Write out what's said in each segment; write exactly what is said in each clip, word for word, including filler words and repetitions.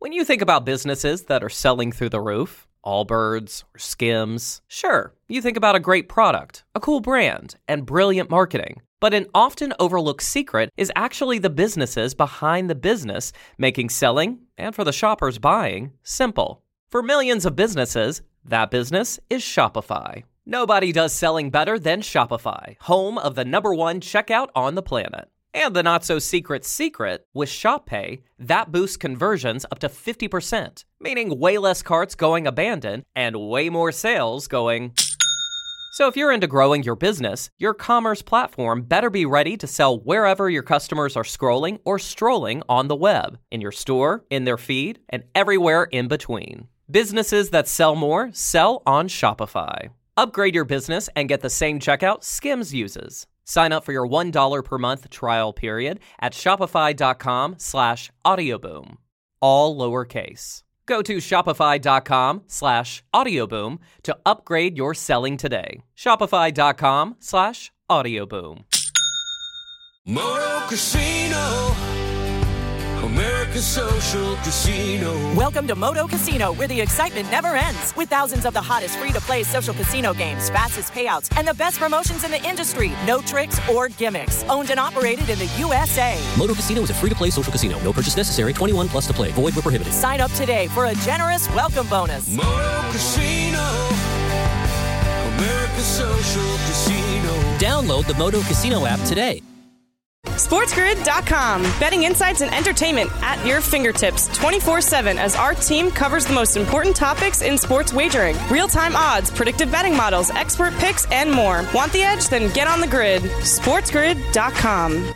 When you think about businesses that are selling through the roof, Allbirds or Skims, sure, you think about a great product, a cool brand, and brilliant marketing. But an often overlooked secret is actually the businesses behind the business making selling, and for the shoppers buying, simple. For millions of businesses, that business is Shopify. Nobody does selling better than Shopify, home of the number one checkout on the planet. And the not-so-secret secret, with Shop Pay, that boosts conversions up to fifty percent, meaning way less carts going abandoned and way more sales going... So if you're into growing your business, your commerce platform better be ready to sell wherever your customers are scrolling or strolling on the web, in your store, in their feed, and everywhere in between. Businesses that sell more sell on Shopify. Upgrade your business and get the same checkout Skims uses. Sign up for your one dollar per month trial period at shopify.com slash audioboom. All lowercase. Go to shopify.com slash audioboom to upgrade your selling today. Shopify.com slash audioboom. Moto Casino, America's social casino. Welcome to Moto Casino, where the excitement never ends. With thousands of the hottest free-to-play social casino games, fastest payouts, and the best promotions in the industry. No tricks or gimmicks. Owned and operated in the U S A. Moto Casino is a free-to-play social casino. No purchase necessary. twenty-one plus to play. Void where prohibited. Sign up today for a generous welcome bonus. Moto Casino, America's social casino. Download the Moto Casino app today. SportsGrid dot com. Betting insights and entertainment at your fingertips twenty-four seven as our team covers the most important topics in sports wagering. Real-time odds, predictive betting models, expert picks, and more. Want the edge? Then get on the grid. SportsGrid dot com.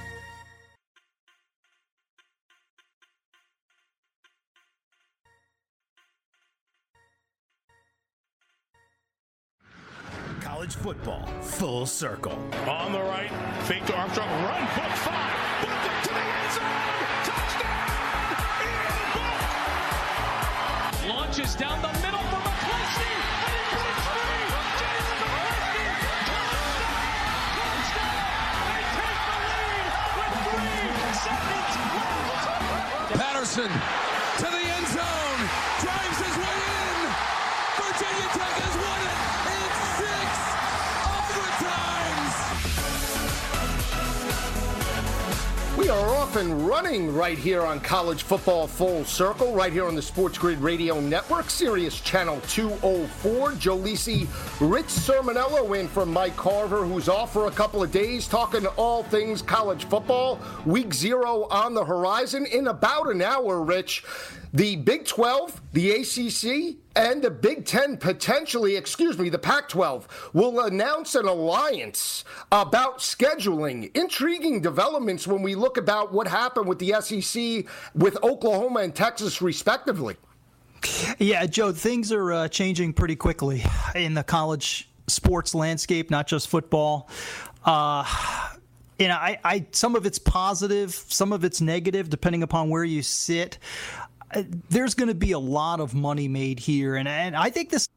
College football, full circle. On the right, fake to Armstrong, run, book five, book it to the end zone, touchdown, Ian Book! Launches down the middle for McCleskey, and he put it free, James McCleskey, touchdown, touchdown, they take the lead with three seconds left. Patterson to the end zone, drives his way in, Virginia Tech has won it. We are off and running right here on College Football Full Circle, right here on the Sports Grid Radio Network, Sirius Channel two oh four. Joe Lisi, Rich Sermonello in for Mike Carver, who's off for a couple of days, talking all things college football. Week zero on the horizon. In about an hour, Rich, the Big twelve, the A C C, and the Big Ten potentially, excuse me, the Pac twelve will announce an alliance about scheduling. Intriguing developments when we look about what happened with the S E C with Oklahoma and Texas respectively. Yeah, Joe, things are uh, changing pretty quickly in the college sports landscape, not just football. Uh, you know, I, I some of it's positive, some of it's negative, depending upon where you sit. There's going to be a lot of money made here, and, and I think this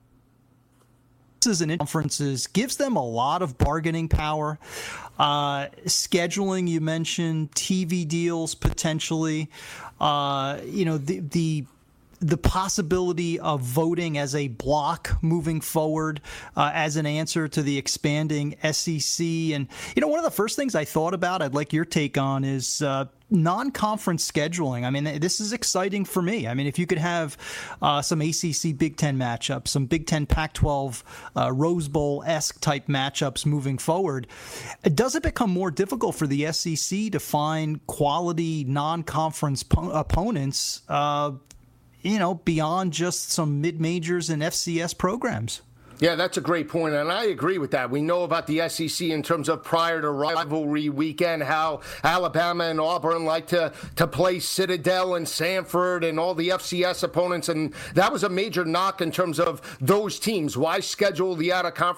is an conferences gives them a lot of bargaining power. Uh, scheduling, you mentioned, T V deals potentially. Uh, you know, the the the possibility of voting as a block moving forward uh, as an answer to the expanding S E C. And, you know, one of the first things I thought about, I'd like your take on, is uh, non-conference scheduling. I mean, this is exciting for me. I mean, if you could have uh, some A C C Big Ten matchups, some Big Ten Pac twelve uh, Rose Bowl-esque type matchups moving forward, does it become more difficult for the S E C to find quality non-conference po- opponents uh, you know, beyond just some mid-majors and F C S programs? Yeah, that's a great point, and I agree with that. We know about the S E C in terms of prior to rivalry weekend, how Alabama and Auburn like to, to play Citadel and Sanford and all the F C S opponents, and that was a major knock in terms of those teams. Why schedule the out-of-conference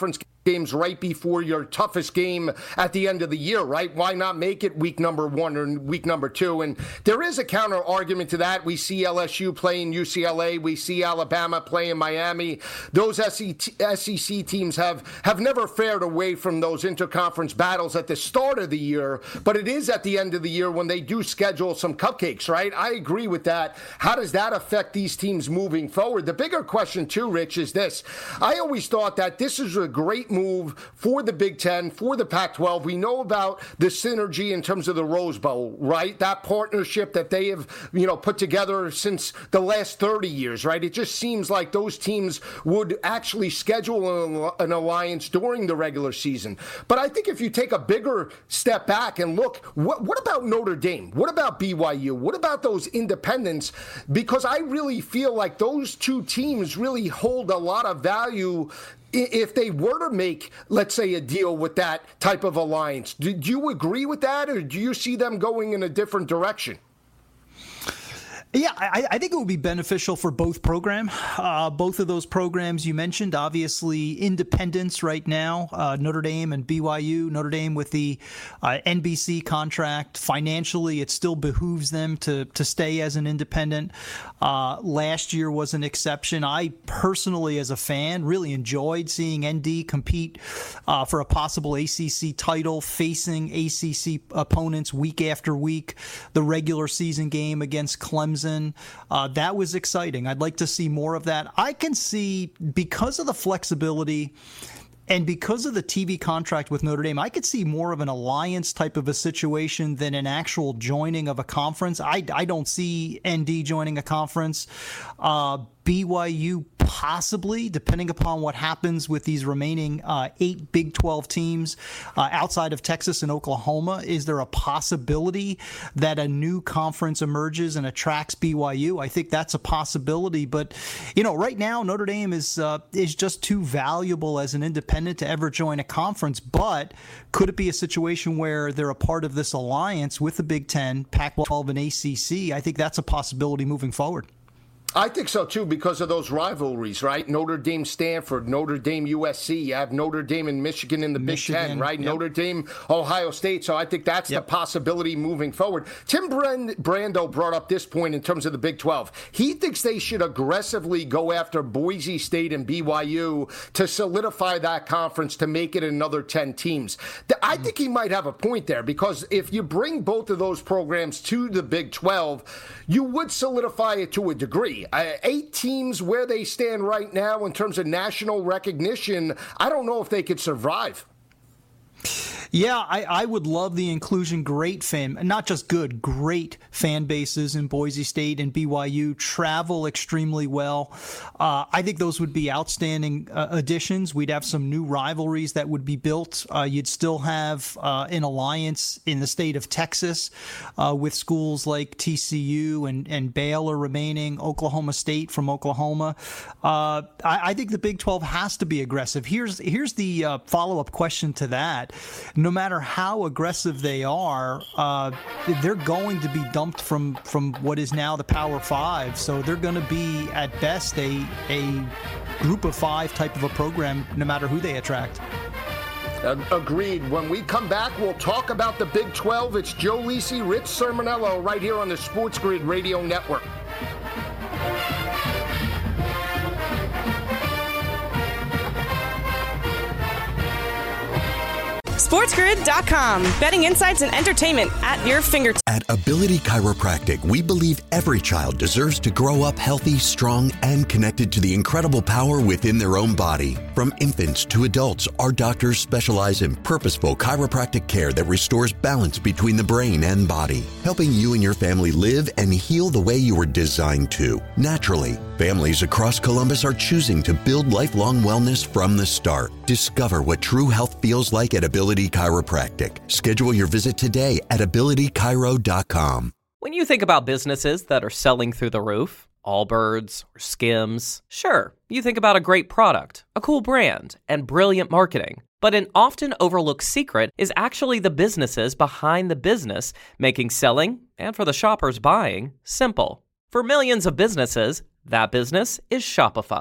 games right before your toughest game at the end of the year, right? Why not make it week number one or week number two? And there is a counter argument to that. We see L S U playing U C L A. We see Alabama playing Miami. Those S E C teams have, have never fared away from those interconference battles at the start of the year, but it is at the end of the year when they do schedule some cupcakes, right? I agree with that. How does that affect these teams moving forward? The bigger question too, Rich, is this. I always thought that this is a great move for the Big Ten, for the Pac twelve. We know about the synergy in terms of the Rose Bowl, right? That partnership that they have, you know, put together since the last thirty years, right? It just seems like those teams would actually schedule an alliance during the regular season. But I think if you take a bigger step back and look, what, what about Notre Dame? What about B Y U? What about those independents? Because I really feel like those two teams really hold a lot of value if they were to make, let's say, a deal with that type of alliance. Do you agree with that, or do you see them going in a different direction? Yeah, I, I think it would be beneficial for both programs. Uh, both of those programs you mentioned, obviously independents right now, uh, Notre Dame and B Y U. Notre Dame with the uh, N B C contract. Financially, it still behooves them to, to stay as an independent. Uh, last year was an exception. I personally, as a fan, really enjoyed seeing N D compete uh, for a possible A C C title, facing A C C opponents week after week. The regular season game against Clemson. Uh, that was exciting. I'd like to see more of that. I can see, because of the flexibility and because of the T V contract with Notre Dame, I could see more of an alliance type of a situation than an actual joining of a conference. I, I don't see N D joining a conference. Uh, B Y U possibly, depending upon what happens with these remaining uh, eight Big twelve teams uh, outside of Texas and Oklahoma. Is there a possibility that a new conference emerges and attracts B Y U? I think that's a possibility. But, you know, right now Notre Dame is uh, is just too valuable as an independent to ever join a conference. But could it be a situation where they're a part of this alliance with the Big Ten, Pac twelve, and A C C? I think that's a possibility moving forward. I think so, too, because of those rivalries, right? Notre Dame, Stanford, Notre Dame, U S C. You have Notre Dame and Michigan in the Michigan, Big Ten, right? Yep. Notre Dame, Ohio State. So I think that's yep. the possibility moving forward. Tim Brand- Brando brought up this point in terms of the Big twelve. He thinks they should aggressively go after Boise State and B Y U to solidify that conference to make it another ten teams. I think he might have a point there, because if you bring both of those programs to the Big twelve, you would solidify it to a degree. Uh, eight teams where they stand right now in terms of national recognition, I don't know if they could survive. Yeah, I, I would love the inclusion. Great fan, not just good, great fan bases in Boise State and B Y U, travel extremely well. Uh, I think those would be outstanding uh, additions. We'd have some new rivalries that would be built. Uh, you'd still have uh, an alliance in the state of Texas uh, with schools like T C U and, and Baylor remaining, Oklahoma State from Oklahoma. Uh, I, I think the Big twelve has to be aggressive. Here's, here's the uh, follow-up question to that. No matter how aggressive they are, uh, they're going to be dumped from, from what is now the Power Five. So they're going to be, at best, a, a group of five type of a program, no matter who they attract. Uh, agreed. When we come back, we'll talk about the Big twelve. It's Joe Lisi, Rich Sermonello, right here on the Sports Grid Radio Network. SportsGrid dot com. Betting insights and entertainment at your fingertips. At Ability Chiropractic, we believe every child deserves to grow up healthy, strong, and connected to the incredible power within their own body. From infants to adults, our doctors specialize in purposeful chiropractic care that restores balance between the brain and body, helping you and your family live and heal the way you were designed to, naturally. Families across Columbus are choosing to build lifelong wellness from the start. Discover what true health feels like at Ability Chiropractic. Schedule your visit today at ability chiro dot com. When you think about businesses that are selling through the roof, Allbirds or Skims, sure, you think about a great product, a cool brand, and brilliant marketing. But an often overlooked secret is actually the businesses behind the business, making selling, and for the shoppers buying, simple. For millions of businesses, that business is Shopify.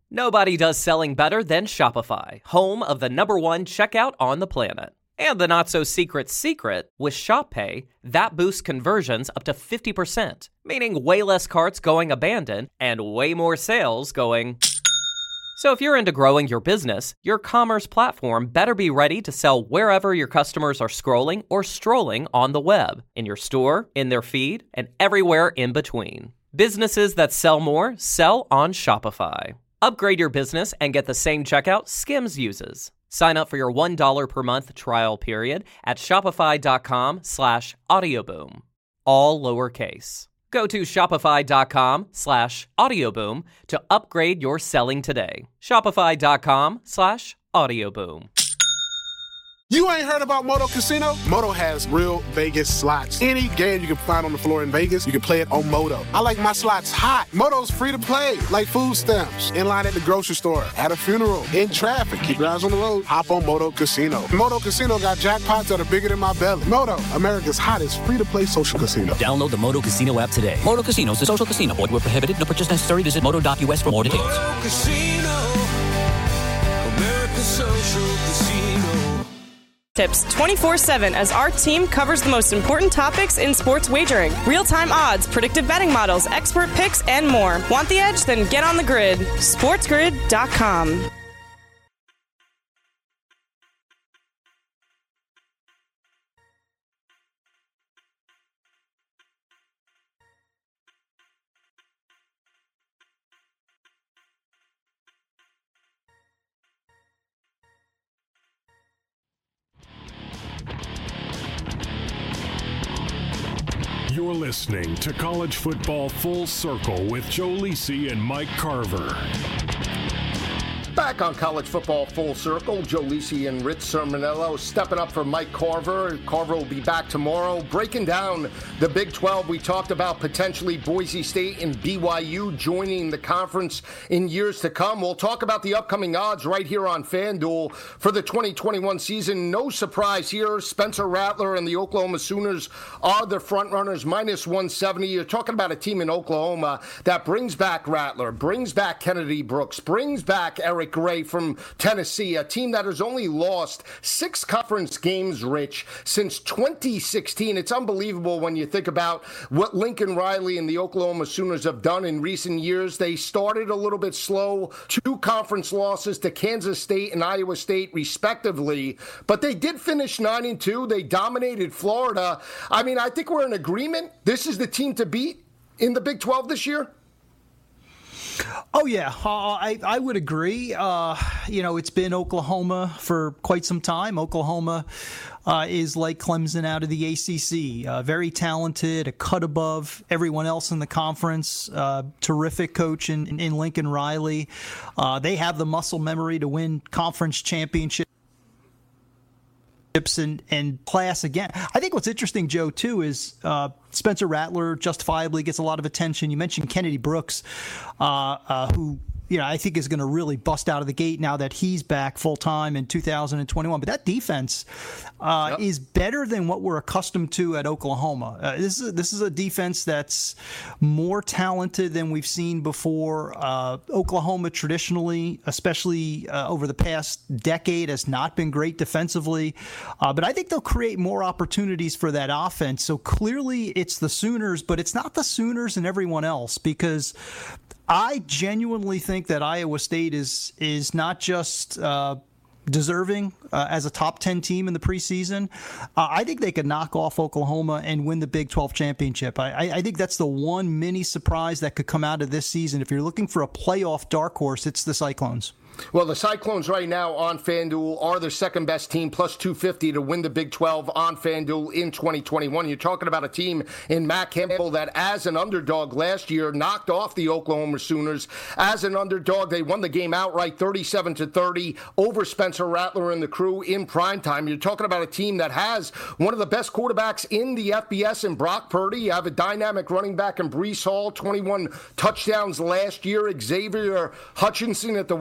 Nobody does selling better than Shopify, home of the number one checkout on the planet. And the not-so-secret secret, with Shop Pay, that boosts conversions up to fifty percent, meaning way less carts going abandoned and way more sales going... So if you're into growing your business, your commerce platform better be ready to sell wherever your customers are scrolling or strolling on the web, in your store, in their feed, and everywhere in between. Businesses that sell more sell on Shopify. Upgrade your business and get the same checkout Skims uses. Sign up for your one dollar per month trial period at shopify.com slash audioboom. All lowercase. Go to shopify.com slash audioboom to upgrade your selling today. Shopify.com slash audioboom. You ain't heard about Moto Casino? Moto has real Vegas slots. Any game you can find on the floor in Vegas, you can play it on Moto. I like my slots hot. Moto's free to play, like food stamps. In line at the grocery store, at a funeral, in traffic. Keep your eyes on the road. Hop on Moto Casino. Moto Casino got jackpots that are bigger than my belly. Moto, America's hottest free-to-play social casino. Download the Moto Casino app today. Moto Casino is a social casino. Void where prohibited. No purchase necessary. Visit moto dot u s for more details. Moto Casino, America's social casino. Tips twenty-four seven as our team covers the most important topics in sports wagering. Real-time odds, predictive betting models, expert picks, and more. Want the edge? Then get on the grid. sports grid dot com. You're listening to College Football Full Circle with Joe Lisi and Mike Carver. Back on College Football Full Circle, Joe Lisi and Rich Sermonello stepping up for Mike Carver. Carver will be back tomorrow, breaking down the Big twelve. We talked about potentially Boise State and B Y U joining the conference in years to come. We'll talk about the upcoming odds right here on FanDuel for the twenty twenty-one season. No surprise here. Spencer Rattler and the Oklahoma Sooners are the front runners, minus one seventy. You're talking about a team in Oklahoma that brings back Rattler, brings back Kennedy Brooks, brings back Eric Gray from Tennessee, a team that has only lost six conference games, Rich, since twenty sixteen. It's unbelievable when you think about what Lincoln Riley and the Oklahoma Sooners have done in recent years. They started a little bit slow, two conference losses to Kansas State and Iowa State, respectively, but they did finish nine and two. They dominated Florida. I mean, I think we're in agreement. This is the team to beat in the Big twelve this year. Oh, yeah, uh, I, I would agree. Uh, you know, it's been Oklahoma for quite some time. Oklahoma uh, is like Clemson out of the A C C. Uh, very talented, a cut above everyone else in the conference. Uh, terrific coach in, in Lincoln Riley. Uh, they have the muscle memory to win conference championships. And, and class again. I think what's interesting, Joe, too, is uh, Spencer Rattler justifiably gets a lot of attention. You mentioned Kennedy Brooks, uh, uh, who you know I think is going to really bust out of the gate now that he's back full time in two thousand twenty-one. But that defense uh, yep. is better than what we're accustomed to at Oklahoma. Uh, this is a, this is a defense that's more talented than we've seen before. Uh, Oklahoma traditionally, especially uh, over the past decade, has not been great defensively. Uh, but I think they'll create more opportunities for that offense. So clearly it's the Sooners, but it's not the Sooners and everyone else, because I genuinely think that Iowa State is is not just uh, deserving uh, as a top ten team in the preseason. Uh, I think they could knock off Oklahoma and win the Big twelve championship. I, I, I think that's the one mini surprise that could come out of this season. If you're looking for a playoff dark horse, it's the Cyclones. Well, the Cyclones right now on FanDuel are the second-best team, plus two fifty to win the Big twelve on FanDuel in twenty twenty-one. You're talking about a team in Matt Campbell that, as an underdog last year, knocked off the Oklahoma Sooners. As an underdog, they won the game outright, thirty-seven to thirty, over Spencer Rattler and the crew in primetime. You're talking about a team that has one of the best quarterbacks in the F B S in Brock Purdy. You have a dynamic running back in Breece Hall, twenty-one touchdowns last year. Xavier Hutchinson at the wide receiver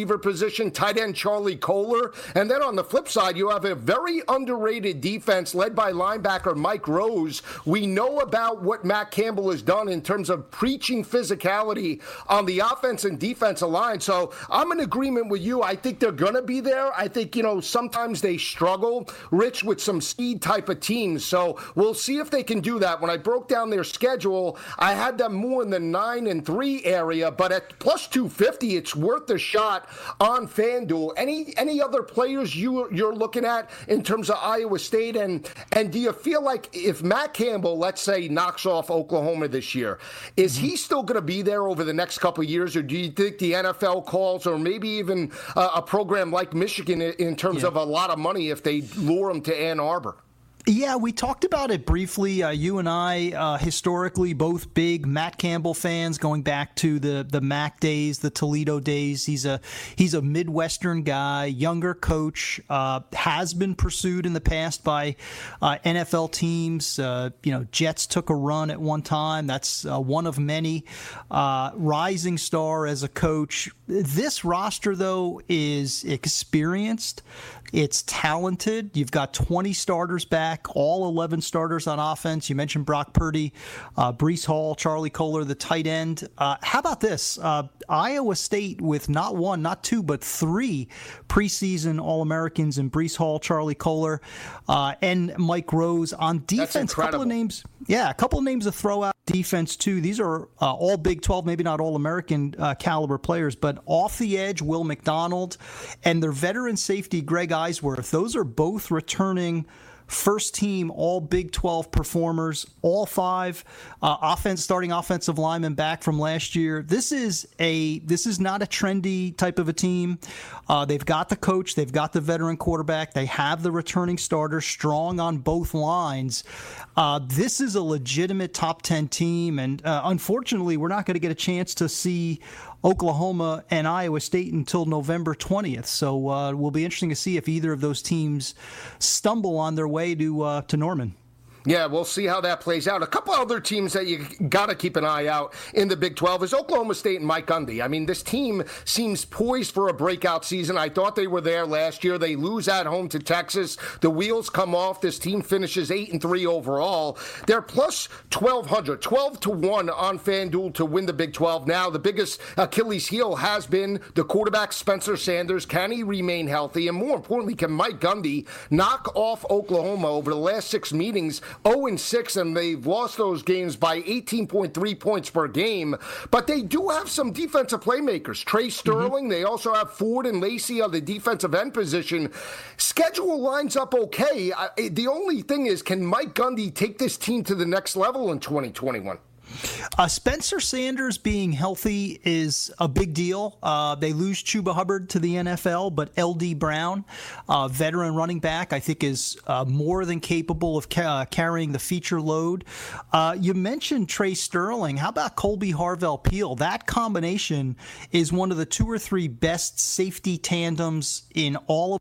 receiver position, tight end Charlie Kohler. And then on the flip side, you have a very underrated defense led by linebacker Mike Rose. We know about what Matt Campbell has done in terms of preaching physicality on the offense and defensive line. So I'm in agreement with you. I think they're going to be there. I think, you know, sometimes they struggle, Rich, with some speed type of teams. So we'll see if they can do that. When I broke down their schedule, I had them more in the nine and three area, but at plus two fifty, it's worth a shot on FanDuel. Any any other players you you're looking at in terms of Iowa State, and and do you feel like if Matt Campbell, let's say, knocks off Oklahoma this year, is he still going to be there over the next couple of years, or do you think the N F L calls, or maybe even uh, a program like Michigan in terms yeah. of a lot of money if they lure him to Ann Arbor? Yeah, we talked about it briefly. Uh, you and I, uh, historically, both big Matt Campbell fans, going back to the the Mac days, the Toledo days. He's a he's a Midwestern guy, younger coach, uh, has been pursued in the past by uh, N F L teams. Uh, you know, Jets took a run at one time. That's uh, one of many. Uh, rising star as a coach. This roster, though, is experienced. It's talented. You've got twenty starters back, all eleven starters on offense. You mentioned Brock Purdy, uh, Breece Hall, Charlie Kohler, the tight end. Uh, how about this? Uh, Iowa State with not one, not two, but three preseason All-Americans in Breece Hall, Charlie Kohler, uh, and Mike Rose on defense. A couple of names. Yeah, a couple of names to throw out defense, too. These are uh, all Big twelve, maybe not All-American uh, caliber players, but off the edge, Will McDonald, and their veteran safety, Greg Eisworth. Those are both returning first team all Big twelve performers, all five uh, offense starting offensive linemen back from last year. This is a this is not a trendy type of a team. Uh, they've got the coach, they've got the veteran quarterback, they have the returning starter strong on both lines. Uh, this is a legitimate top ten team, and uh, unfortunately, we're not going to get a chance to see Oklahoma and Iowa State until November twentieth. So uh, it will be interesting to see if either of those teams stumble on their way to uh, to Norman. Yeah, we'll see how that plays out. A couple other teams that you got to keep an eye out in the Big twelve is Oklahoma State and Mike Gundy. I mean, this team seems poised for a breakout season. I thought they were there last year. They lose at home to Texas. The wheels come off. This team finishes eight and three overall. They're plus twelve hundred, twelve to one on FanDuel to win the Big twelve. Now, the biggest Achilles heel has been the quarterback Spencer Sanders. Can he remain healthy? And more importantly, can Mike Gundy knock off Oklahoma over the last six meetings? oh and six, and they've lost those games by eighteen point three points per game. But they do have some defensive playmakers. Trey Sterling, mm-hmm. They also have Ford and Lacey on the defensive end position. Schedule lines up okay. I, the only thing is, can Mike Gundy take this team to the next level in twenty twenty-one? Uh, Spencer Sanders being healthy is a big deal. Uh, they lose Chuba Hubbard to the N F L, but L D Brown, uh, veteran running back, I think is uh, more than capable of ca- uh, carrying the feature load. Uh, you mentioned Trey Sterling. How about Colby Harvell-Peel? That combination is one of the two or three best safety tandems in all of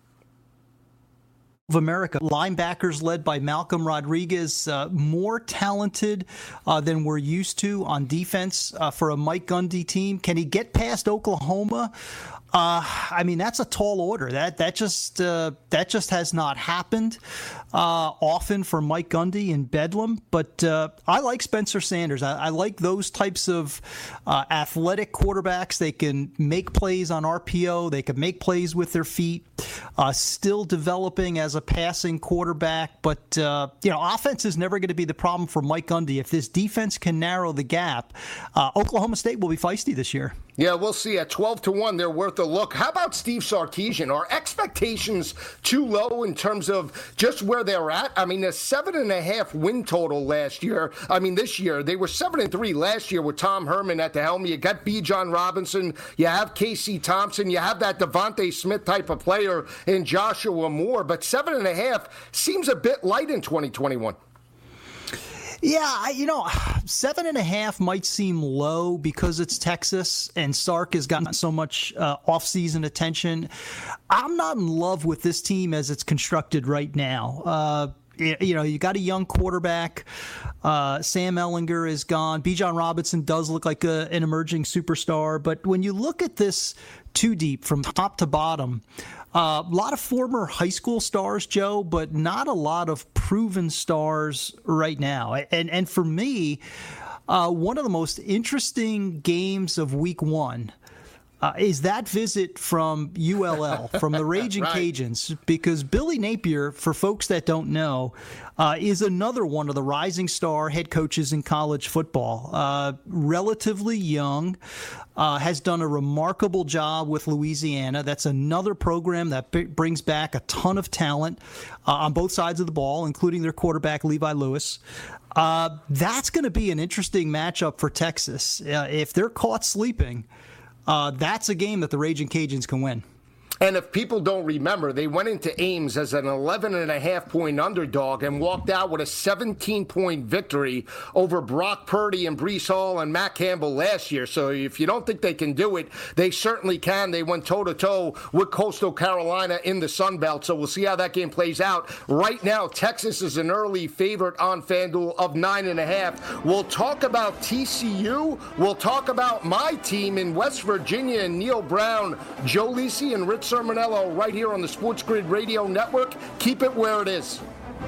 of America. Linebackers led by Malcolm Rodriguez, uh, more talented uh, than we're used to on defense uh, for a Mike Gundy team. Can he get past Oklahoma? Uh, I mean, that's a tall order. That that just uh, that just has not happened uh, often for Mike Gundy in Bedlam. But uh, I like Spencer Sanders. I, I like those types of uh, athletic quarterbacks. They can make plays on R P O. They can make plays with their feet. Uh, still developing as a passing quarterback. But, uh, you know, offense is never going to be the problem for Mike Gundy. If this defense can narrow the gap, uh, Oklahoma State will be feisty this year. Yeah, we'll see. At twelve to one, they're worth a look. How about Steve Sarkisian? Are expectations too low in terms of just where they're at? I mean, a seven and a half win total last year. I mean, this year they were seven and three last year with Tom Herman at the helm. You got B. John Robinson. You have Casey Thompson. You have that Devontae Smith type of player in Joshua Moore. But seven and a half seems a bit light in twenty twenty-one. Yeah, you know, seven and a half might seem low because it's Texas and Sark has gotten so much uh, off-season attention. I'm not in love with this team as it's constructed right now. Uh, You know, you got a young quarterback. Uh, Sam Ehlinger is gone. Bijan Robinson does look like a, an emerging superstar. But when you look at this too deep from top to bottom, uh, a lot of former high school stars, Joe, but not a lot of proven stars right now. And, and for me, uh, one of the most interesting games of week one Uh, is that visit from U L L, from the Raging right. Cajuns, because Billy Napier, for folks that don't know, uh, is another one of the rising star head coaches in college football. Uh, relatively young, uh, has done a remarkable job with Louisiana. That's another program that b- brings back a ton of talent uh, on both sides of the ball, including their quarterback, Levi Lewis. Uh, that's going to be an interesting matchup for Texas. Uh, if they're caught sleeping, Uh, that's a game that the Raging Cajuns can win. And if people don't remember, they went into Ames as an eleven and a half point underdog and walked out with a seventeen point victory over Brock Purdy and Breece Hall and Matt Campbell last year. So if you don't think they can do it, they certainly can. They went toe-to-toe with Coastal Carolina in the Sun Belt. So we'll see how that game plays out. Right now, Texas is an early favorite on FanDuel of nine and a half. We'll talk about T C U. We'll talk about my team in West Virginia and Neil Brown, Joe Lisi, and Rich Sermonello right here on the Sports Grid Radio Network. Keep it where it is.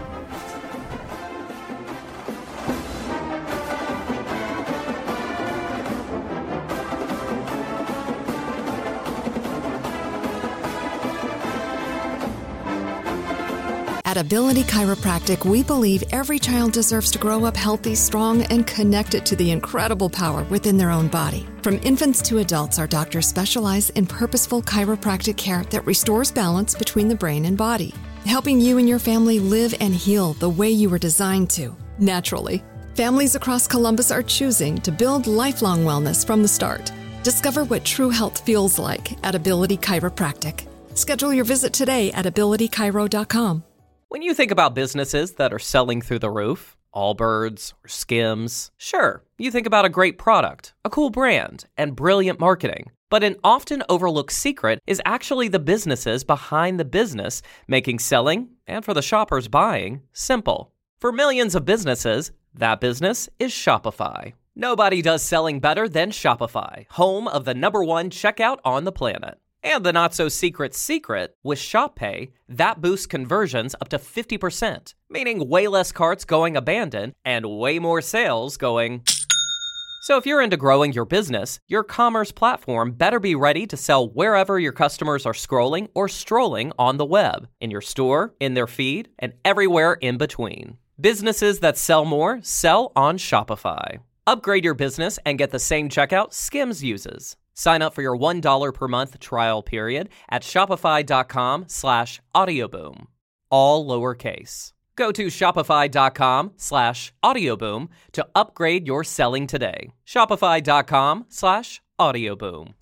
At Ability Chiropractic, we believe every child deserves to grow up healthy, strong, and connected to the incredible power within their own body. From infants to adults, our doctors specialize in purposeful chiropractic care that restores balance between the brain and body, helping you and your family live and heal the way you were designed to, naturally. Families across Columbus are choosing to build lifelong wellness from the start. Discover what true health feels like at Ability Chiropractic. Schedule your visit today at ability chiro dot com. When you think about businesses that are selling through the roof, Allbirds or Skims, sure, you think about a great product, a cool brand, and brilliant marketing. But an often overlooked secret is actually the businesses behind the business, making selling, and for the shoppers buying, simple. For millions of businesses, that business is Shopify. Nobody does selling better than Shopify, home of the number one checkout on the planet. And the not-so-secret secret, with Shop Pay, that boosts conversions up to fifty percent, meaning way less carts going abandoned and way more sales going... So if you're into growing your business, your commerce platform better be ready to sell wherever your customers are scrolling or strolling on the web, in your store, in their feed, and everywhere in between. Businesses that sell more sell on Shopify. Upgrade your business and get the same checkout Skims uses. Sign up for your one dollar per month trial period at shopify.com slash audioboom. All lowercase. Go to shopify.com slash audioboom to upgrade your selling today. Shopify.com slash audioboom.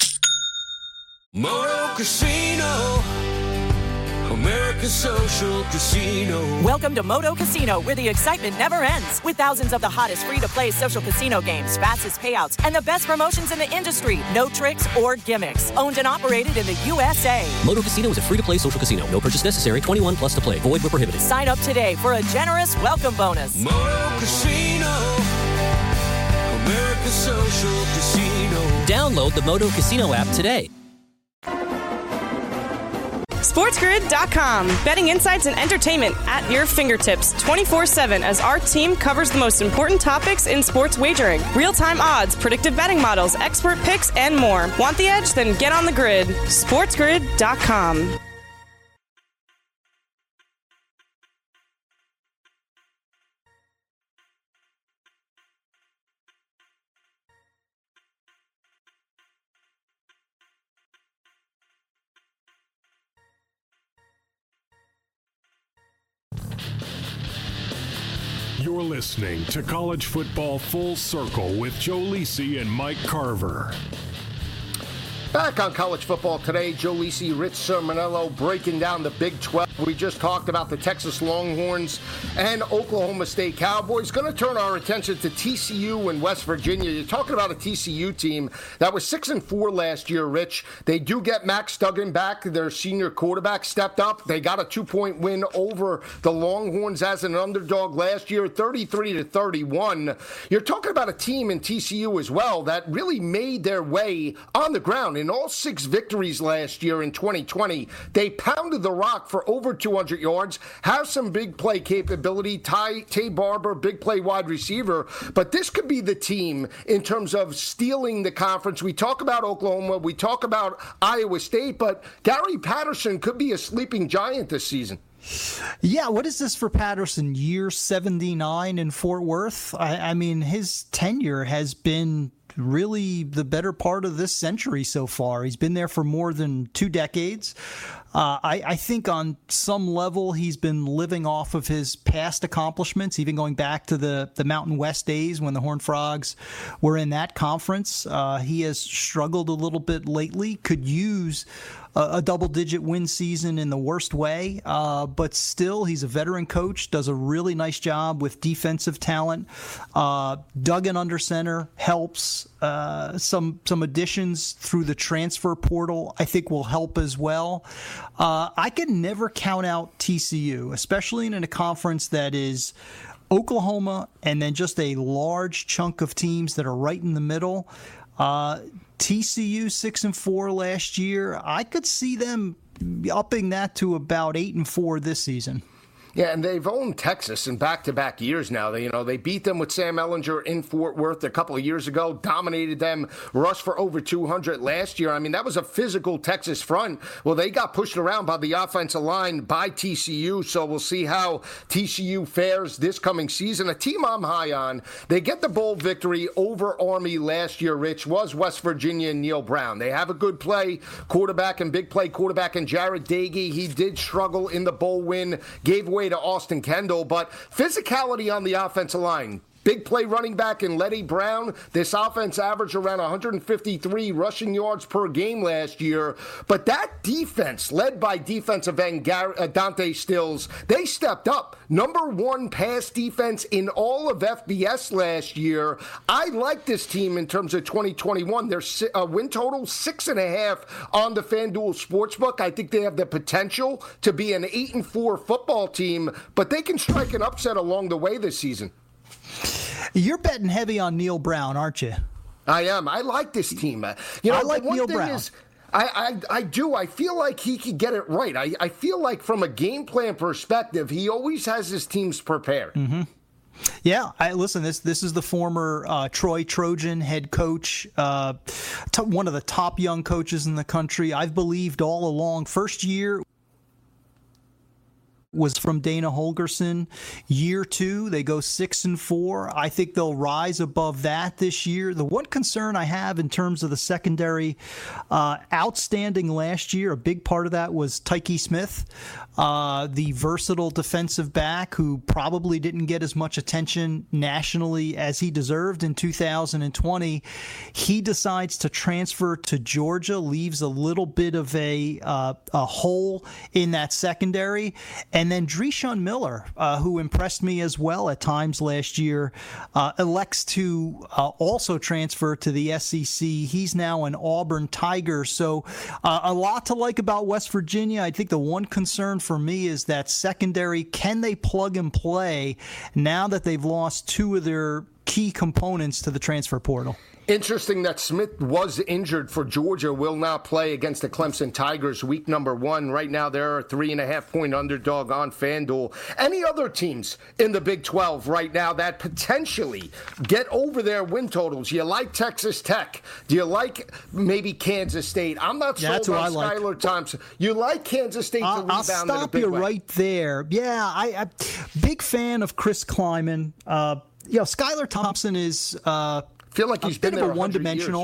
Moto Casino, America's social casino. Welcome to Moto Casino, where the excitement never ends. With thousands of the hottest free-to-play social casino games, fastest payouts, and the best promotions in the industry. No tricks or gimmicks. Owned and operated in the U S A. Moto Casino is a free-to-play social casino. No purchase necessary. twenty-one plus to play. Void where prohibited. Sign up today for a generous welcome bonus. Moto Casino, America's social casino. Download the Moto Casino app today. SportsGrid dot com. Betting insights and entertainment at your fingertips twenty-four seven as our team covers the most important topics in sports wagering. Real-time odds, predictive betting models, expert picks, and more. Want the edge? Then get on the grid. SportsGrid dot com. You're listening to College Football Full Circle with Joe Lisi and Mike Carver. Back on College Football Today, Joe Lisi, Rich Sermonello breaking down the Big twelve. We just talked about the Texas Longhorns and Oklahoma State Cowboys. Going to turn our attention to T C U and West Virginia. You're talking about a T C U team that was six and four last year, Rich. They do get Max Duggan back. Their senior quarterback stepped up. They got a two-point win over the Longhorns as an underdog last year, thirty-three to thirty-one. You're talking about a team in T C U as well that really made their way on the ground. In all six victories last year in twenty twenty, they pounded the rock for over two hundred yards, have some big play capability. Ty, Tay Barber, big play wide receiver. But this could be the team in terms of stealing the conference. We talk about Oklahoma, we talk about Iowa State, but Gary Patterson could be a sleeping giant this season. Yeah, what is this for Patterson? Year seventy-nine in Fort Worth? I, I mean, his tenure has been really the better part of this century so far. He's been there for more than two decades. Uh, I, I think on some level he's been living off of his past accomplishments, even going back to the, the Mountain West days when the Horned Frogs were in that conference. Uh, he has struggled a little bit lately, could use a, a double-digit win season in the worst way, uh, but still he's a veteran coach, does a really nice job with defensive talent. Uh, Duggan under center helps. Uh, some some additions through the transfer portal I think will help as well. Uh, I can never count out T C U, especially in a conference that is Oklahoma and then just a large chunk of teams that are right in the middle. Uh, T C U six and four last year. I could see them upping that to about eight and four this season. Yeah, and they've owned Texas in back-to-back years now. They, you know, they beat them with Sam Ehlinger in Fort Worth a couple of years ago, dominated them, rushed for over two hundred last year. I mean, that was a physical Texas front. Well, they got pushed around by the offensive line by T C U, so we'll see how T C U fares this coming season. A team I'm high on, they get the bowl victory over Army last year, Rich, was West Virginia and Neil Brown. They have a good play quarterback and big play quarterback in Jared Dagey. He did struggle in the bowl win, gave away to Austin Kendall, but physicality on the offensive line. Big play running back in Letty Brown. This offense averaged around one hundred fifty-three rushing yards per game last year. But that defense, led by defensive end Gar- uh, Dante Stills, they stepped up. Number one pass defense in all of F B S last year. I like this team in terms of twenty twenty-one. Their uh, win total, six and a half on the FanDuel Sportsbook. I think they have the potential to be an eight and four football team, but they can strike an upset along the way this season. You're betting heavy on Neil Brown, aren't you? I am. I like this team. You know, I like the one Neil thing Brown. Is, I, I I do. I feel like he could get it right. I, I feel like from a game plan perspective, he always has his teams prepared. Mm-hmm. Yeah, I, listen, this this is the former uh, Troy Trojan head coach, uh, t- one of the top young coaches in the country. I've believed all along. First year was from Dana Holgerson. Year two, they go six and four. I think they'll rise above that this year. The one concern I have in terms of the secondary, uh, outstanding last year, a big part of that was Tyke Smith, uh, the versatile defensive back who probably didn't get as much attention nationally as he deserved in two thousand twenty. He decides to transfer to Georgia, leaves a little bit of a, uh, a hole in that secondary. And then Dreshun Miller, uh, who impressed me as well at times last year, uh, elects to uh, also transfer to the S E C. He's now an Auburn Tiger. So uh, a lot to like about West Virginia. I think the one concern for me is that secondary. Can they plug and play now that they've lost two of their key components to the transfer portal? Interesting that Smith was injured for Georgia, will not play against the Clemson Tigers week number one. Right now, they're a three and a half point underdog on FanDuel. Any other teams in the Big twelve right now that potentially get over their win totals? You like Texas Tech? Do you like maybe Kansas State? I'm not yeah, sold on like. Skylar Thompson. You like Kansas State to I'll, rebound I'll stop in a big you way. right there. Yeah, I, I big fan of Chris Kleiman. Uh, you know, Skylar Thompson is. Uh, I feel like he's a been bit there of a one-dimensional. years, right?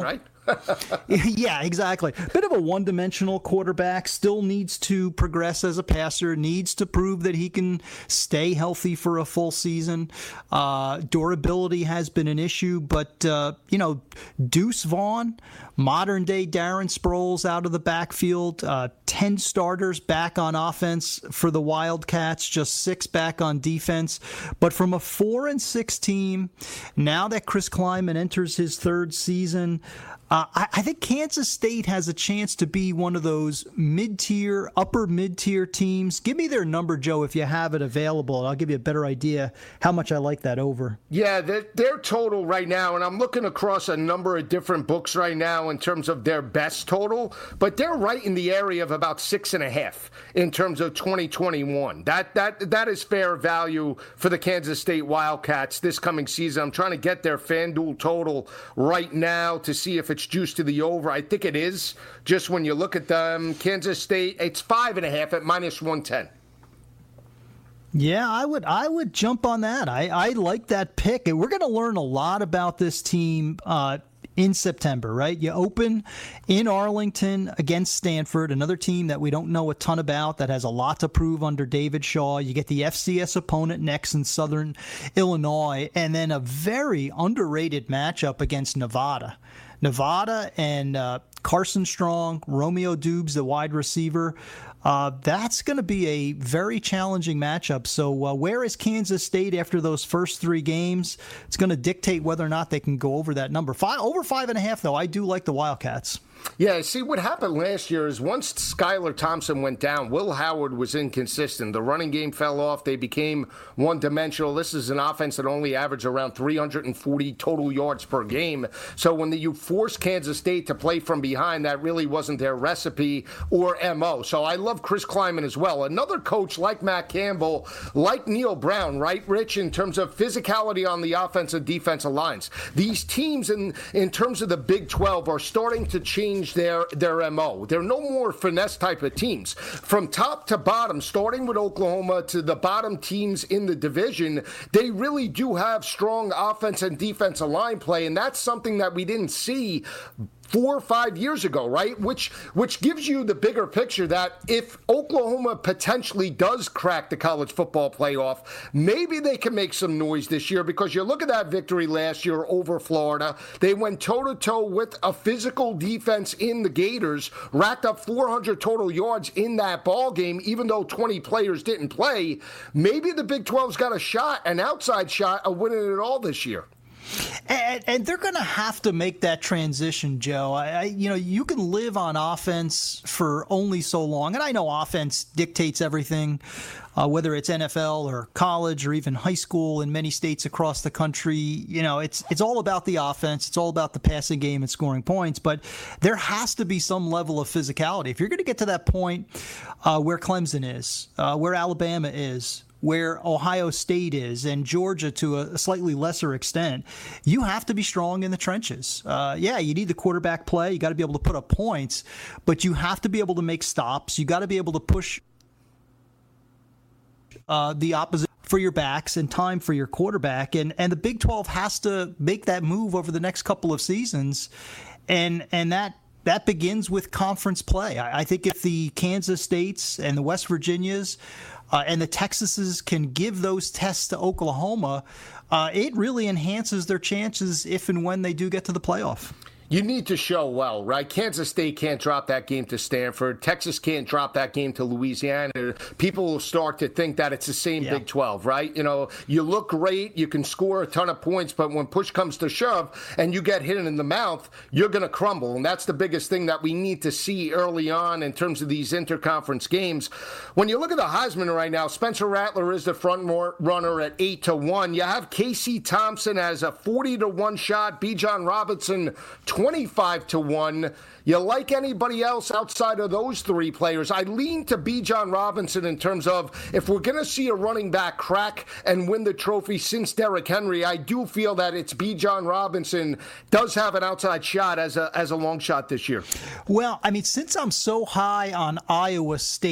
Yeah, exactly. Bit of a one-dimensional quarterback, still needs to progress as a passer, needs to prove that he can stay healthy for a full season. Uh, durability has been an issue, but, uh, you know, Deuce Vaughn, modern-day Darren Sproles out of the backfield, uh, ten starters back on offense for the Wildcats, just six back on defense. But from a four and six team, now that Chris Klieman enters his third season, Uh, I, I think Kansas State has a chance to be one of those mid-tier, upper mid-tier teams. Give me their number, Joe, if you have it available, and I'll give you a better idea how much I like that over. Yeah, their, their total right now, and I'm looking across a number of different books right now in terms of their best total, but they're right in the area of about six and a half in terms of twenty twenty-one. That that that is fair value for the Kansas State Wildcats this coming season. I'm trying to get their FanDuel total right now to see if it's juiced to the over. I think it is. Just when you look at them, Kansas State, it's five and a half at minus one ten. Yeah, I would I would jump on that. I, I like that pick. And we're going to learn a lot about this team uh, in September, right? You open in Arlington against Stanford, another team that we don't know a ton about that has a lot to prove under David Shaw. You get the F C S opponent next in Southern Illinois, and then a very underrated matchup against Nevada. Nevada and uh, Carson Strong, Romeo Dubes, the wide receiver. Uh, that's going to be a very challenging matchup. So uh, where is Kansas State after those first three games? It's going to dictate whether or not they can go over that number. Five, over five and a half, though. I do like the Wildcats. Yeah, see, what happened last year is once Skylar Thompson went down, Will Howard was inconsistent. The running game fell off. They became one-dimensional. This is an offense that only averaged around three hundred forty total yards per game. So when the, you force Kansas State to play from behind, that really wasn't their recipe or M O. So I love Chris Klieman as well. Another coach like Matt Campbell, like Neil Brown, right, Rich, in terms of physicality on the offensive defensive lines. These teams, in, in terms of the Big twelve, are starting to change their their M O. They're no more finesse type of teams. From top to bottom, starting with Oklahoma to the bottom teams in the division, they really do have strong offense and defensive line play, and that's something that we didn't see four or five years ago, right? Which which gives you the bigger picture that if Oklahoma potentially does crack the college football playoff, maybe they can make some noise this year, because you look at that victory last year over Florida. They went toe-to-toe with a physical defense in the Gators, racked up four hundred total yards in that ball game, even though twenty players didn't play. Maybe the Big twelve's got a shot, an outside shot, of winning it all this year. And, and they're going to have to make that transition, Joe. I, I, you know, you can live on offense for only so long, and I know offense dictates everything, uh, whether it's N F L or college or even high school in many states across the country. You know, it's it's all about the offense. It's all about the passing game and scoring points. But there has to be some level of physicality. If you're going to get to that point uh, where Clemson is, uh, where Alabama is, where Ohio State is, and Georgia to a slightly lesser extent, you have to be strong in the trenches. Uh, yeah, you need the quarterback play. You got to be able to put up points, but you have to be able to make stops. You got to be able to push uh, the opposite for your backs and time for your quarterback. And and the Big twelve has to make that move over the next couple of seasons, and and that. That begins with conference play. I, I think if the Kansas States and the West Virginias uh, and the Texases can give those tests to Oklahoma, uh, it really enhances their chances if and when they do get to the playoff. You need to show well, right? Kansas State can't drop that game to Stanford. Texas can't drop that game to Louisiana. People will start to think that it's the same yeah. Big twelve, right? You know, you look great, you can score a ton of points, but when push comes to shove and you get hit in the mouth, you're going to crumble. And that's the biggest thing that we need to see early on in terms of these interconference games. When you look at the Heisman right now, Spencer Rattler is the front runner at eight to one. You have Casey Thompson as a forty to one shot, Bijan Robinson twenty-five to one. You like anybody else outside of those three players? I lean to Bijan Robinson in terms of if we're going to see a running back crack and win the trophy since Derrick Henry, I do feel that it's Bijan Robinson does have an outside shot as a as a long shot this year. Well, I mean, since I'm so high on Iowa State,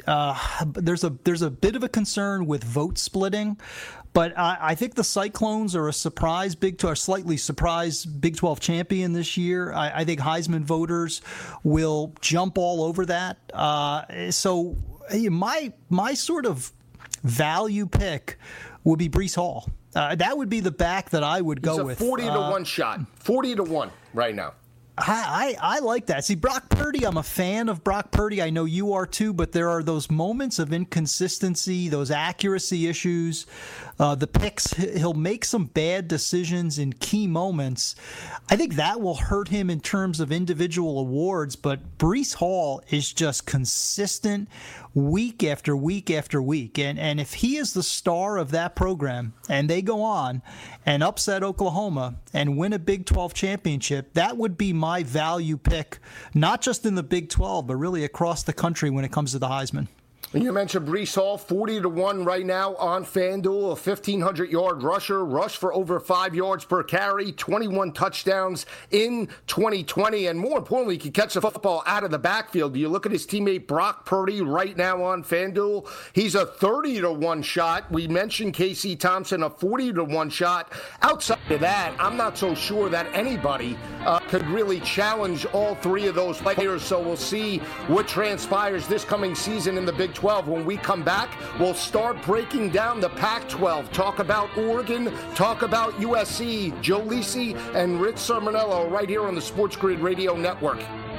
Uh, there's a there's a bit of a concern with vote splitting, but I, I think the Cyclones are a surprise Big twelve, slightly surprise Big twelve champion this year. I, I think Heisman voters will jump all over that. Uh, so my my sort of value pick would be Breece Hall. Uh, that would be the back that I would go He's a with. forty to uh, one shot. forty to one right now. I, I I like that. See, Brock Purdy, I'm a fan of Brock Purdy. I know you are too, but there are those moments of inconsistency, those accuracy issues, uh, the picks. He'll make some bad decisions in key moments. I think that will hurt him in terms of individual awards, but Breece Hall is just consistent week after week after week. And, and if he is the star of that program and they go on and upset Oklahoma and win a Big twelve championship, that would be my value pick, not just in the Big twelve, but really across the country when it comes to the Heisman. You mentioned Breece Hall, forty to one right now on FanDuel, a fifteen hundred yard rusher, rushed for over five yards per carry, twenty-one touchdowns in twenty twenty, and more importantly, he can catch the football out of the backfield. You look at his teammate Brock Purdy right now on FanDuel, he's a thirty to one shot. We mentioned K C Thompson, a forty to one shot. Outside of that, I'm not so sure that anybody uh, could really challenge all three of those players, so we'll see what transpires this coming season in the Big twelve. When we come back, we'll start breaking down the Pac twelve. Talk about Oregon, talk about U S C, Joe Lisi and Rich Sermonello right here on the Sports Grid Radio Network.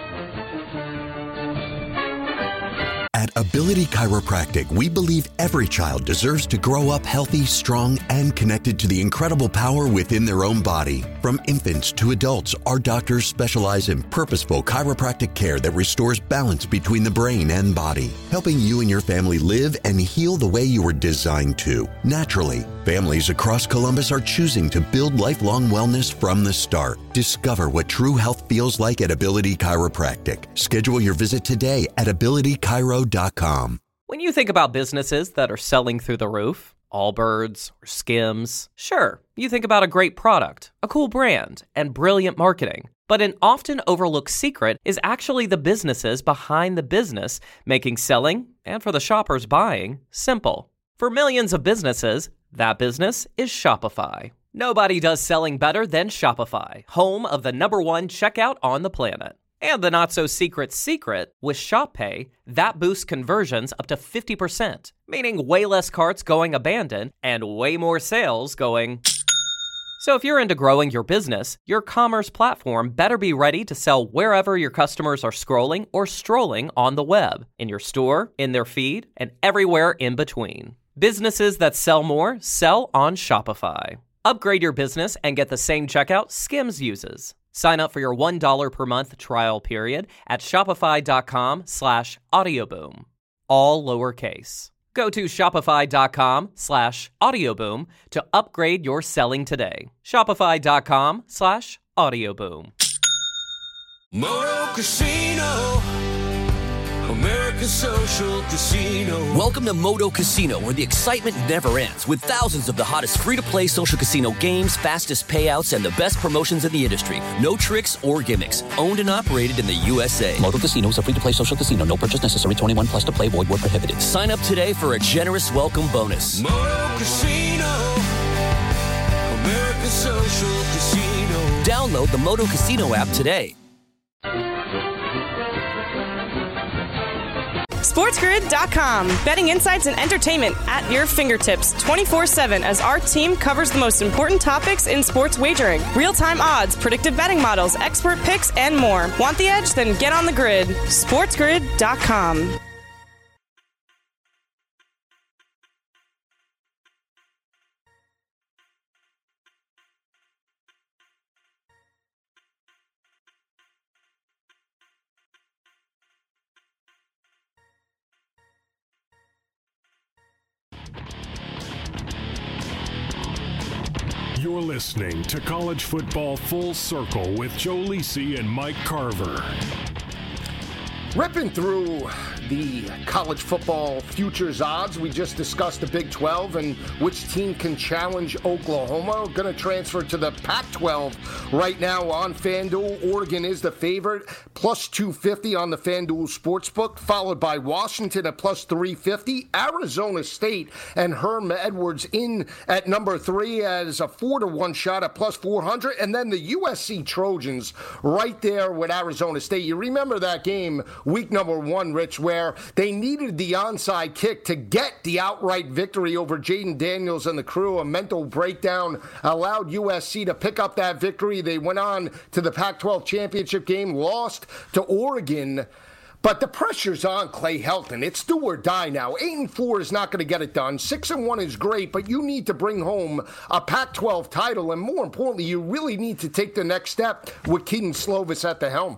At Ability Chiropractic, we believe every child deserves to grow up healthy, strong, and connected to the incredible power within their own body. From infants to adults, our doctors specialize in purposeful chiropractic care that restores balance between the brain and body, helping you and your family live and heal the way you were designed to, naturally. Families across Columbus are choosing to build lifelong wellness from the start. Discover what true health feels like at Ability Chiropractic. Schedule your visit today at ability chiro dot com. When you think about businesses that are selling through the roof, Allbirds or Skims, sure, you think about a great product, a cool brand, and brilliant marketing. But an often overlooked secret is actually the businesses behind the business, making selling, and for the shoppers buying, simple. For millions of businesses, that business is Shopify. Nobody does selling better than Shopify, home of the number one checkout on the planet. And the not-so-secret secret, with ShopPay, that boosts conversions up to fifty percent, meaning way less carts going abandoned and way more sales going... So if you're into growing your business, your commerce platform better be ready to sell wherever your customers are scrolling or strolling on the web, in your store, in their feed, and everywhere in between. Businesses that sell more sell on Shopify. Upgrade your business and get the same checkout Skims uses. Sign up for your one dollar per month trial period at shopify.com slash audioboom. All lowercase. Go to shopify.com slash audioboom to upgrade your selling today. Shopify.com slash audioboom. Moto Casino, America's social casino. Welcome to Moto Casino, where the excitement never ends, with thousands of the hottest free-to-play social casino games, fastest payouts, and the best promotions in the industry. No tricks or gimmicks. Owned and operated in the U S A. Moto Casino is a free-to-play social casino. No purchase necessary. twenty-one plus to play. Void where prohibited. Sign up today for a generous welcome bonus. Moto Casino, America's social casino. Download the Moto Casino app today. SportsGrid dot com. Betting insights and entertainment at your fingertips twenty-four seven as our team covers the most important topics in sports wagering. Real-time odds, predictive betting models, expert picks, and more. Want the edge? Then get on the grid. SportsGrid dot com. You're listening to College Football Full Circle with Joe Lisi and Mike Carver. Ripping through the college football futures odds. We just discussed the Big twelve and which team can challenge Oklahoma. We're going to transfer to the Pac twelve right now on FanDuel. Oregon is the favorite, plus two fifty on the FanDuel Sportsbook, followed by Washington at plus three fifty. Arizona State and Herm Edwards in at number three as a four to one shot at plus four hundred. And then the U S C Trojans right there with Arizona State. You remember that game, week number one, Rich, where they needed the onside kick to get the outright victory over Jaden Daniels and the crew. A mental breakdown allowed U S C to pick up that victory. They went on to the Pac twelve championship game, lost to Oregon. But the pressure's on Clay Helton. It's do or die now. Eight and four is not going to get it done. Six and one is great, but you need to bring home a Pac twelve title, and more importantly, you really need to take the next step with Keaton Slovis at the helm.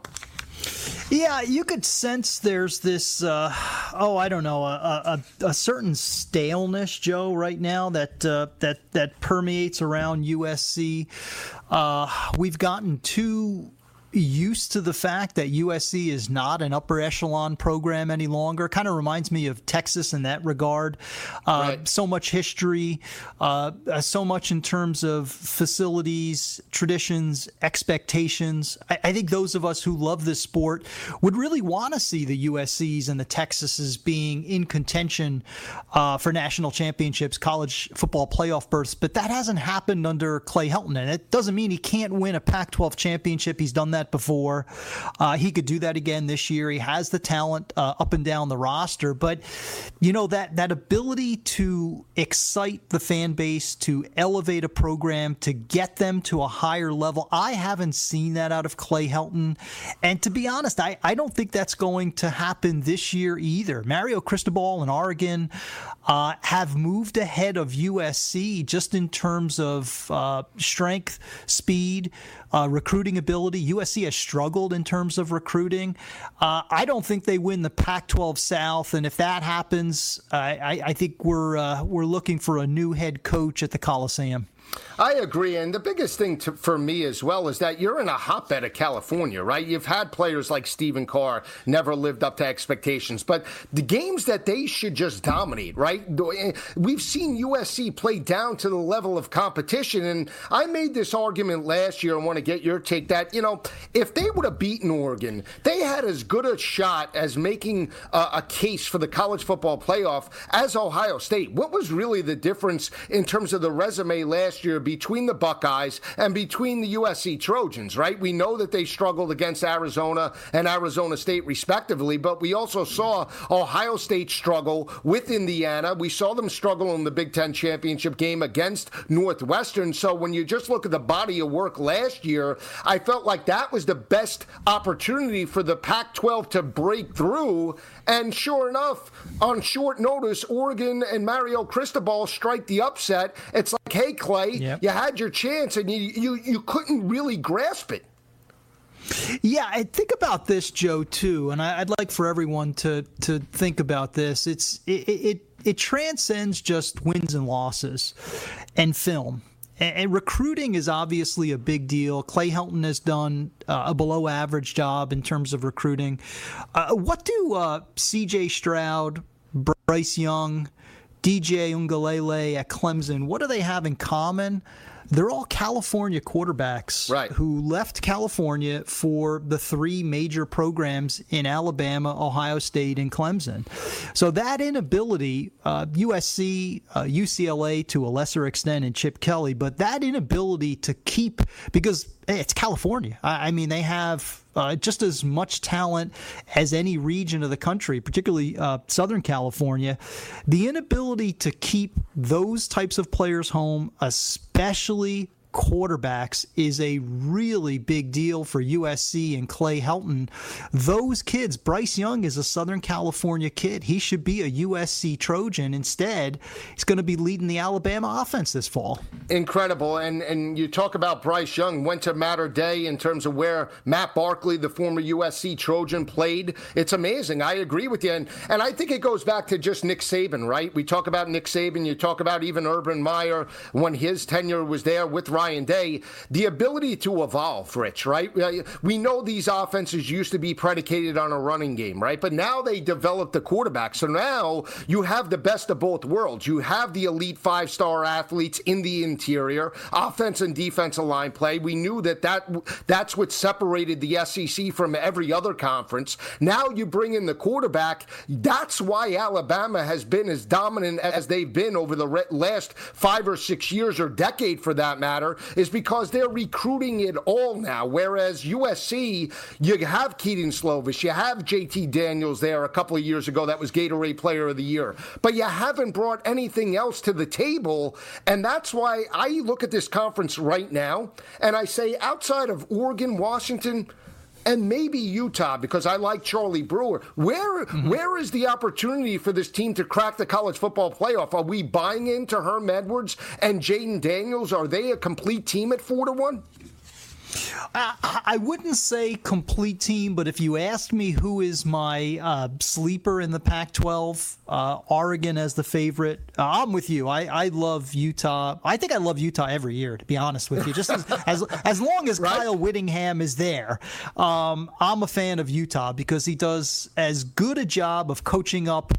Yeah, you could sense there's this, uh, oh, I don't know, a, a, a certain staleness, Joe, right now that uh, that that permeates around U S C. Uh, we've gotten too used to the fact that U S C is not an upper echelon program any longer. Kind of reminds me of Texas in that regard. Uh, right. So much history, uh, so much in terms of facilities, traditions, expectations. I, I think those of us who love this sport would really want to see the U S Cs and the Texases being in contention uh, for national championships, college football playoff berths, but that hasn't happened under Clay Helton, and it doesn't mean he can't win a Pac twelve championship. He's done that before. Uh, he could do that again this year. He has the talent uh, up and down the roster, but you know, that that ability to excite the fan base, to elevate a program, to get them to a higher level, I haven't seen that out of Clay Helton. And to be honest, I, I don't think that's going to happen this year either. Mario Cristobal and Oregon uh, have moved ahead of U S C just in terms of uh, strength, speed, Uh, recruiting ability. U S C has struggled in terms of recruiting. Uh, I don't think they win the Pac twelve South, and if that happens, I, I, I think we're uh, we're looking for a new head coach at the Coliseum. I agree, and the biggest thing to, for me as well is that you're in a hotbed of California, right? You've had players like Stephen Carr never lived up to expectations, but the games that they should just dominate, right? We've seen U S C play down to the level of competition, and I made this argument last year. I want to get your take that, you know, if they would have beaten Oregon, they had as good a shot as making a, a case for the college football playoff as Ohio State. What was really the difference in terms of the resume last year between the Buckeyes and between the U S C Trojans, right? We know that they struggled against Arizona and Arizona State respectively, but we also saw Ohio State struggle with Indiana. We saw them struggle in the Big Ten championship game against Northwestern. So when you just look at the body of work last year, I felt like that was the best opportunity for the Pac twelve to break through. And sure enough, on short notice, Oregon and Mario Cristobal strike the upset. It's like, hey, Clay, yep. You had your chance and you, you, you couldn't really grasp it. Yeah, I think about this, Joe, too, and I'd like for everyone to to think about this. It's it it, it transcends just wins and losses and film. And recruiting is obviously a big deal. Clay Helton has done uh, a below-average job in terms of recruiting. Uh, what do uh, C J Stroud, Bryce Young, D J Uiagalelei at Clemson, what do they have in common? They're all California quarterbacks right. who left California for the three major programs in Alabama, Ohio State, and Clemson. So that inability, uh, U S C, uh, U C L A to a lesser extent, and Chip Kelly, but that inability to keep, because hey, it's California. I, I mean, they have uh, just as much talent as any region of the country, particularly uh, Southern California. The inability to keep those types of players home, especially quarterbacks, is a really big deal for U S C and Clay Helton. Those kids, Bryce Young is a Southern California kid. He should be a U S C Trojan. Instead, he's going to be leading the Alabama offense this fall. Incredible. And and you talk about Bryce Young, went to Mater Dei in terms of where Matt Barkley, the former U S C Trojan, played. It's amazing. I agree with you. And, and I think it goes back to just Nick Saban, right? We talk about Nick Saban. You talk about even Urban Meyer when his tenure was there with Ryan Ryan Day, the ability to evolve, Rich, right? We know these offenses used to be predicated on a running game, right? But now they developed the quarterback. So now you have the best of both worlds. You have the elite five-star athletes in the interior, offense and defensive line play. We knew that, that that's what separated the S E C from every other conference. Now you bring in the quarterback. That's why Alabama has been as dominant as they've been over the re- last five or six years or decade for that matter, is because they're recruiting it all now. Whereas U S C, you have Keaton Slovis, you have J T Daniels there a couple of years ago that was Gatorade Player of the Year, but you haven't brought anything else to the table. And that's why I look at this conference right now and I say, outside of Oregon, Washington, and maybe Utah, because I like Charlie Brewer, Where mm-hmm. where is the opportunity for this team to crack the college football playoff? Are we buying into Herm Edwards and Jaden Daniels? Are they a complete team at four to one? I, I wouldn't say complete team, but if you asked me who is my uh, sleeper in the Pac twelve, uh, Oregon as the favorite, uh, I'm with you. I, I love Utah. I think I love Utah every year, to be honest with you. Just as as, as long as right? Kyle Whittingham is there, um, I'm a fan of Utah because he does as good a job of coaching up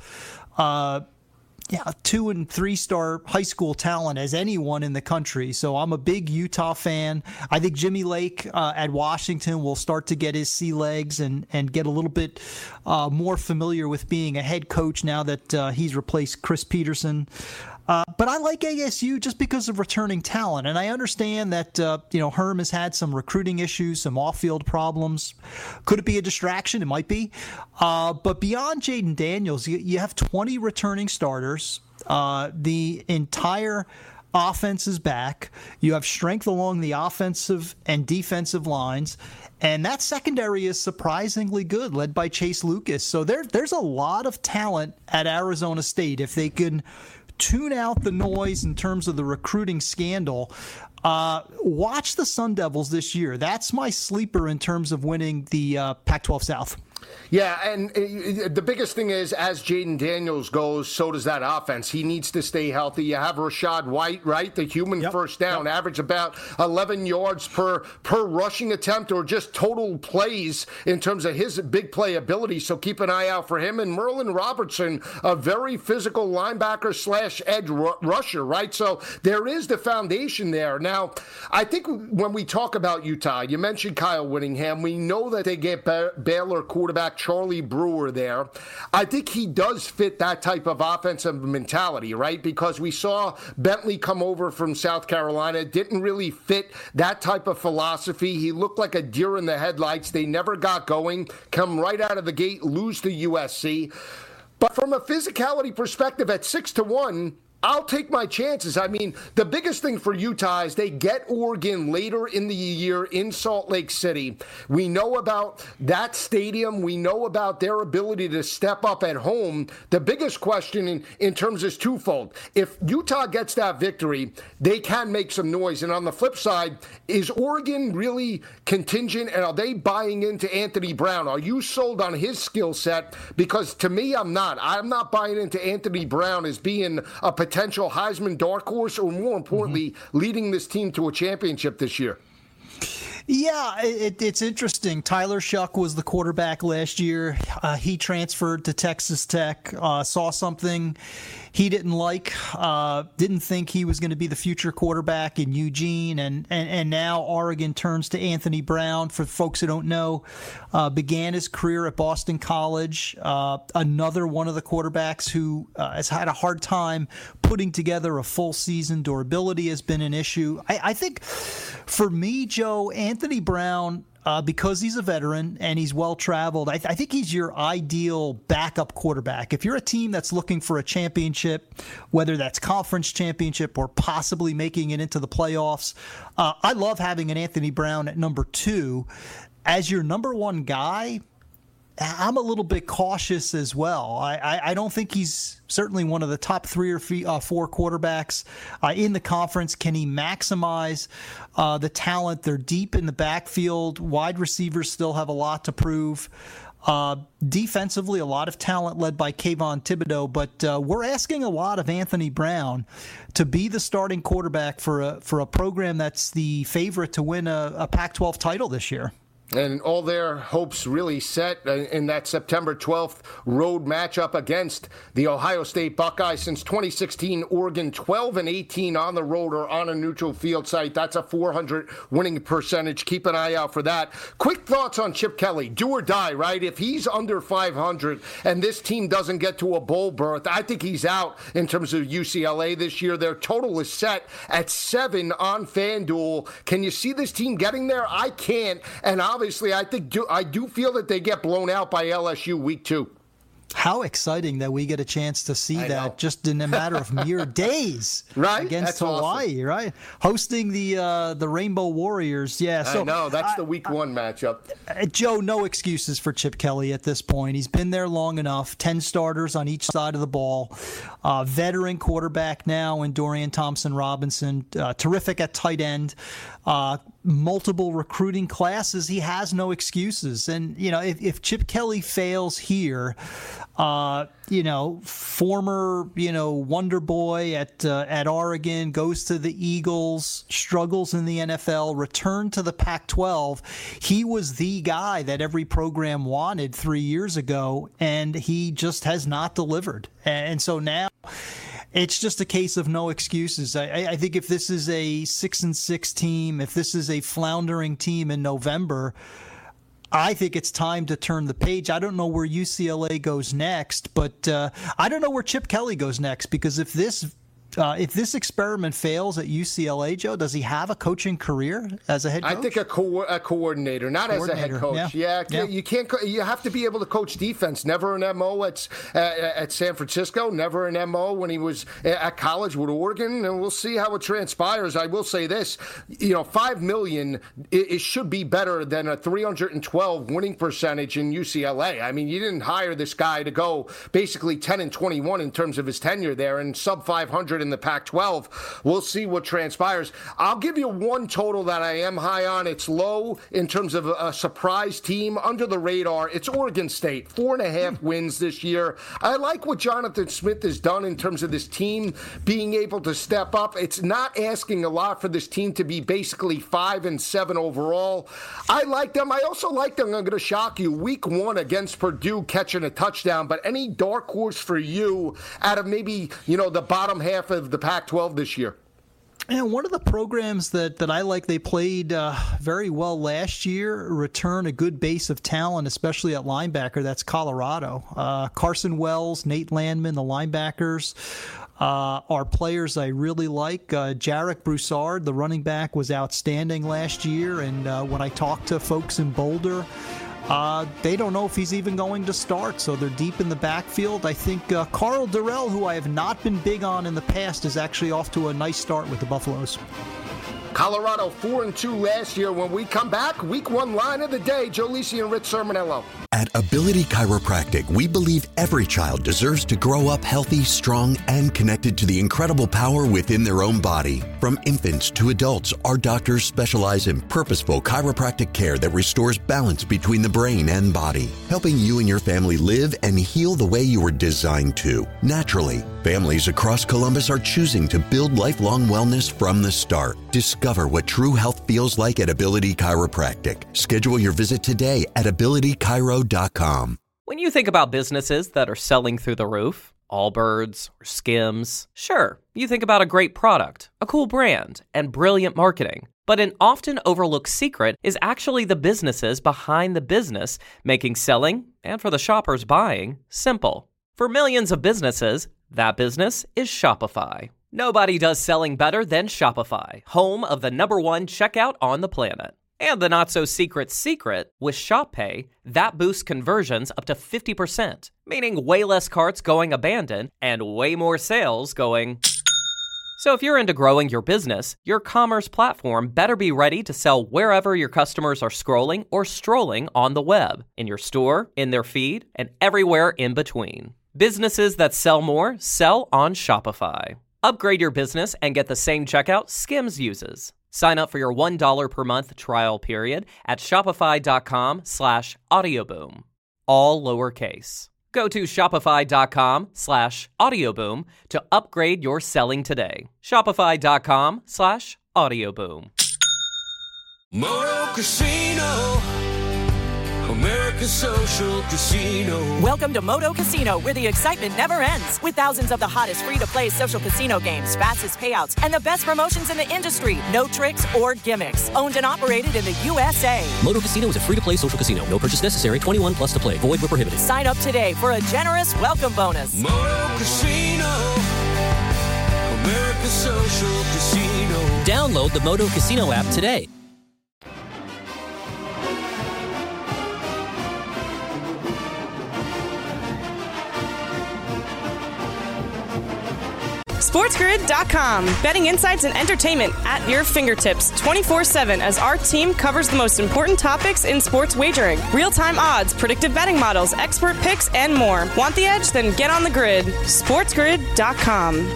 uh Yeah, two and three star high school talent as anyone in the country. So I'm a big Utah fan. I think Jimmy Lake uh, at Washington will start to get his sea legs and, and get a little bit uh, more familiar with being a head coach now that uh, he's replaced Chris Peterson. Uh, but I like A S U just because of returning talent. And I understand that, uh, you know, Herm has had some recruiting issues, some off-field problems. Could it be a distraction? It might be. Uh, but beyond Jaden Daniels, you, you have twenty returning starters. Uh, the entire offense is back. You have strength along the offensive and defensive lines. And that secondary is surprisingly good, led by Chase Lucas. So there, there's a lot of talent at Arizona State. If they can tune out the noise in terms of the recruiting scandal, uh, watch the Sun Devils this year. That's my sleeper in terms of winning the uh, Pac twelve South. Yeah, and uh, the biggest thing is, as Jaden Daniels goes, so does that offense. He needs to stay healthy. You have Rashad White, right? The human yep. first down, yep. average about eleven yards per per rushing attempt, or just total plays in terms of his big play ability. So keep an eye out for him. And Merlin Robertson, a very physical linebacker slash edge r- rusher, right? So there is the foundation there. Now, I think when we talk about Utah, you mentioned Kyle Whittingham. We know that they get ba- Baylor quarterback Charlie Brewer there. I think he does fit that type of offensive mentality, right? Because we saw Bentley come over from South Carolina, didn't really fit that type of philosophy. He looked like a deer in the headlights. They never got going, come right out of the gate, lose to U S C. But from a physicality perspective, at six to one, I'll take my chances. I mean, the biggest thing for Utah is they get Oregon later in the year in Salt Lake City. We know about that stadium. We know about their ability to step up at home. The biggest question in, in terms is twofold. If Utah gets that victory, they can make some noise. And on the flip side, is Oregon really contingent, and are they buying into Anthony Brown? Are you sold on his skill set? Because to me, I'm not. I'm not buying into Anthony Brown as being a potential Heisman dark horse, or more importantly, mm-hmm. leading this team to a championship this year. Yeah, it, it's interesting. Tyler Shuck was the quarterback last year. Uh, he transferred to Texas Tech, uh, saw something he didn't like, uh, didn't think he was going to be the future quarterback in Eugene, and, and, and now Oregon turns to Anthony Brown. For folks who don't know, uh, began his career at Boston College, uh, another one of the quarterbacks who uh, has had a hard time putting together a full season. Durability has been an issue. I, I think for me, Joe, Anthony Brown, Uh, because he's a veteran and he's well-traveled, I, th- I think he's your ideal backup quarterback. If you're a team that's looking for a championship, whether that's conference championship or possibly making it into the playoffs, uh, I love having an Anthony Brown at number two. As your number one guy, I'm a little bit cautious as well. I, I, I don't think he's certainly one of the top three or uh, four quarterbacks uh, in the conference. Can he maximize uh, the talent? They're deep in the backfield. Wide receivers still have a lot to prove. Uh, defensively, a lot of talent led by Kayvon Thibodeau, but uh, we're asking a lot of Anthony Brown to be the starting quarterback for a for a program that's the favorite to win a, a Pac twelve title this year. And all their hopes really set in that September twelfth road matchup against the Ohio State Buckeyes. Since twenty sixteen, Oregon twelve and eighteen on the road or on a neutral field site. That's a four hundred winning percentage. Keep an eye out for that. Quick thoughts on Chip Kelly. Do or die, right? If he's under five hundred and this team doesn't get to a bowl berth, I think he's out in terms of U C L A this year. Their total is set at seven on FanDuel. Can you see this team getting there? I can't. And I'll Obviously, I think do, I do feel that they get blown out by L S U week two. How exciting that we get a chance to see I that know. just in a matter of mere days, right? Against That's Hawaii, awesome. right? Hosting the uh, the Rainbow Warriors, yeah. So I know that's I, the week one matchup. Uh, Joe, no excuses for Chip Kelly at this point. He's been there long enough. Ten starters on each side of the ball. Uh, veteran quarterback now in Dorian Thompson-Robinson. Uh, terrific at tight end. Uh, multiple recruiting classes. He has no excuses. And, you know, if, if Chip Kelly fails here, uh, you know, former, you know, wonder boy at uh, at Oregon, goes to the Eagles, struggles in the N F L, returned to the Pac twelve. He was the guy that every program wanted three years ago, and he just has not delivered. And so now it's just a case of no excuses. I, I think if this is a six and six team, if this is a floundering team in November, I think it's time to turn the page. I don't know where U C L A goes next, but uh, I don't know where Chip Kelly goes next, because if this uh, if this experiment fails at U C L A, Joe, does he have a coaching career as a head coach? I think a, co- a coordinator, not coordinator, as a head coach. Yeah, yeah, yeah, you can't. Co- you have to be able to coach defense. Never an M O at uh, at San Francisco. Never an M O when he was at college with Oregon. And we'll see how it transpires. I will say this: you know, five million. It, it should be better than a three hundred twelve winning percentage in U C L A. I mean, you didn't hire this guy to go basically ten and twenty-one in terms of his tenure there, and sub five hundred in the Pac twelve. We'll see what transpires. I'll give you one total that I am high on. It's low in terms of a surprise team under the radar. It's Oregon State, four and a half wins this year. I like what Jonathan Smith has done in terms of this team being able to step up. It's not asking a lot for this team to be basically five and seven overall. I like them. I also like them. I'm going to shock you. Week one against Purdue, catching a touchdown. But any dark horse for you out of maybe, you know, the bottom half of the Pac twelve this year? And one of the programs that, that I like, they played uh, very well last year, return a good base of talent, especially at linebacker. That's Colorado. Uh, Carson Wells, Nate Landman, the linebackers uh, are players I really like. Uh, Jarek Broussard, the running back, was outstanding last year. And uh, when I talked to folks in Boulder, Uh, they don't know if he's even going to start, so they're deep in the backfield. I think uh, Carl Durrell, who I have not been big on in the past, is actually off to a nice start with the Buffaloes. Colorado four and two last year. When we come back, week one line of the day, Joe Lisi and Rich Sermonello. At Ability Chiropractic, we believe every child deserves to grow up healthy, strong, and connected to the incredible power within their own body. From infants to adults, our doctors specialize in purposeful chiropractic care that restores balance between the brain and body, helping you and your family live and heal the way you were designed to, naturally. Families across Columbus are choosing to build lifelong wellness from the start. Discover what true health feels like at Ability Chiropractic. Schedule your visit today at ability chiro dot com. When you think about businesses that are selling through the roof, Allbirds or Skims, sure, you think about a great product, a cool brand, and brilliant marketing. But an often overlooked secret is actually the businesses behind the business, making selling, and for the shoppers buying, simple. For millions of businesses, that business is Shopify. Nobody does selling better than Shopify, home of the number one checkout on the planet. And the not-so-secret secret, with Shop Pay, that boosts conversions up to fifty percent, meaning way less carts going abandoned and way more sales going... So if you're into growing your business, your commerce platform better be ready to sell wherever your customers are scrolling or strolling on the web, in your store, in their feed, and everywhere in between. Businesses that sell more sell on Shopify. Upgrade your business and get the same checkout Skims uses. Sign up for your one dollar per month trial period at shopify.com slash audioboom. all lowercase. Go to shopify.com slash audioboom to upgrade your selling today. Shopify.com slash audioboom. Moto Casino, America's social casino. Welcome to Moto Casino, where the excitement never ends. With thousands of the hottest free-to-play social casino games, fastest payouts, and the best promotions in the industry. No tricks or gimmicks. Owned and operated in the U S A. Moto Casino is a free-to-play social casino. No purchase necessary. twenty-one plus to play. Void where prohibited. Sign up today for a generous welcome bonus. Moto Casino, America's social casino. Download the Moto Casino app today. SportsGrid dot com. Betting insights and entertainment at your fingertips twenty-four seven as our team covers the most important topics in sports wagering. Real-time odds, predictive betting models, expert picks, and more. Want the edge? Then get on the grid. SportsGrid dot com.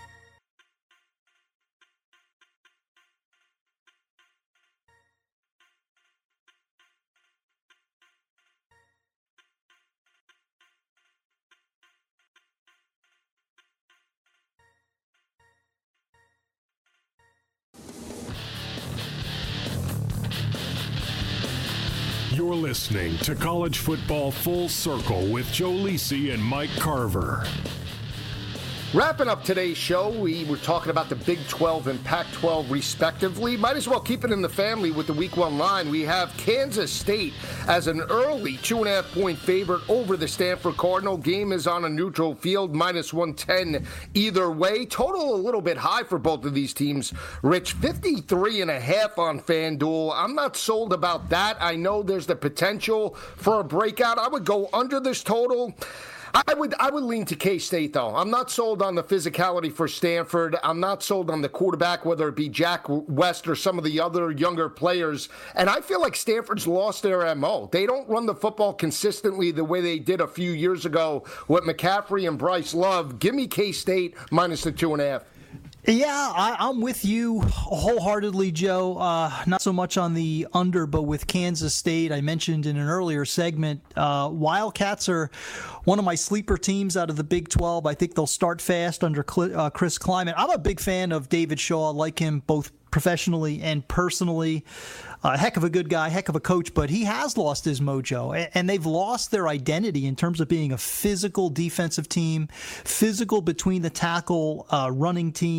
You're listening to College Football Full Circle with Joe Lisi and Mike Carver. Wrapping up today's show, we were talking about the Big twelve and Pac twelve respectively. Might as well keep it in the family with the week one line. We have Kansas State as an early two and a half point favorite over the Stanford Cardinal. Game is on a neutral field, minus one ten either way. Total a little bit high for both of these teams. Rich, fifty-three and a half on FanDuel. I'm not sold about that. I know there's the potential for a breakout. I would go under this total. I would I would lean to K-State, though. I'm not sold on the physicality for Stanford. I'm not sold on the quarterback, whether it be Jack West or some of the other younger players. And I feel like Stanford's lost their M O. They don't run the football consistently the way they did a few years ago with McCaffrey and Bryce Love. Give me K-State minus the two and a half. Yeah, I, I'm with you wholeheartedly, Joe. Uh, not so much on the under, but with Kansas State, I mentioned in an earlier segment, uh, Wildcats are one of my sleeper teams out of the Big twelve. I think they'll start fast under Cl- uh, Chris Kleiman. I'm a big fan of David Shaw. I like him both professionally and personally. A uh, heck of a good guy, heck of a coach, but he has lost his mojo, and, and they've lost their identity in terms of being a physical defensive team, physical between the tackle uh, running team.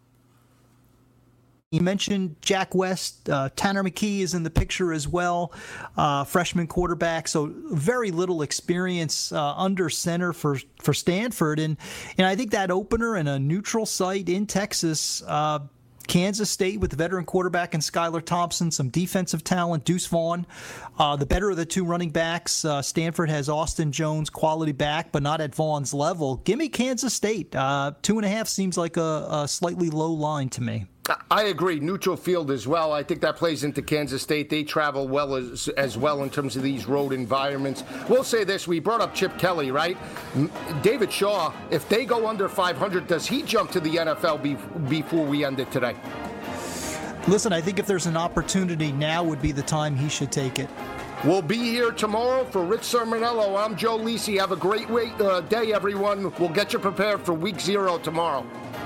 You mentioned Jack West. Uh, Tanner McKee is in the picture as well, uh, freshman quarterback. So very little experience uh, under center for, for Stanford. And, and I think that opener in a neutral site in Texas, uh, Kansas State with the veteran quarterback and Skylar Thompson, some defensive talent, Deuce Vaughn, uh, the better of the two running backs. Uh, Stanford has Austin Jones, quality back, but not at Vaughn's level. Give me Kansas State. Uh, two and a half seems like a, a slightly low line to me. I agree. Neutral field as well. I think that plays into Kansas State. They travel well as, as well in terms of these road environments. We'll say this. We brought up Chip Kelly, right? David Shaw, if they go under five hundred, does he jump to the N F L be, before we end it today? Listen, I think if there's an opportunity, now would be the time he should take it. We'll be here tomorrow for Rich Sermonello. I'm Joe Lisi. Have a great week, uh, day, everyone. We'll get you prepared for week zero tomorrow.